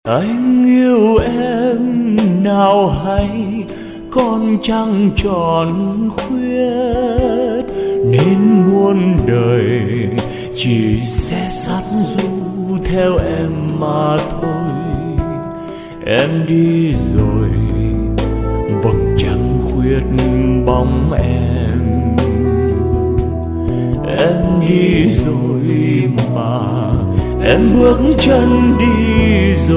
Anh yêu em nào hay con trăng tròn khuyết, nên muôn đời chỉ sẽ sát du theo em mà thôi. Em đi rồi vầng trăng khuyết bóng em. Em đi rồi mà em bước chân đi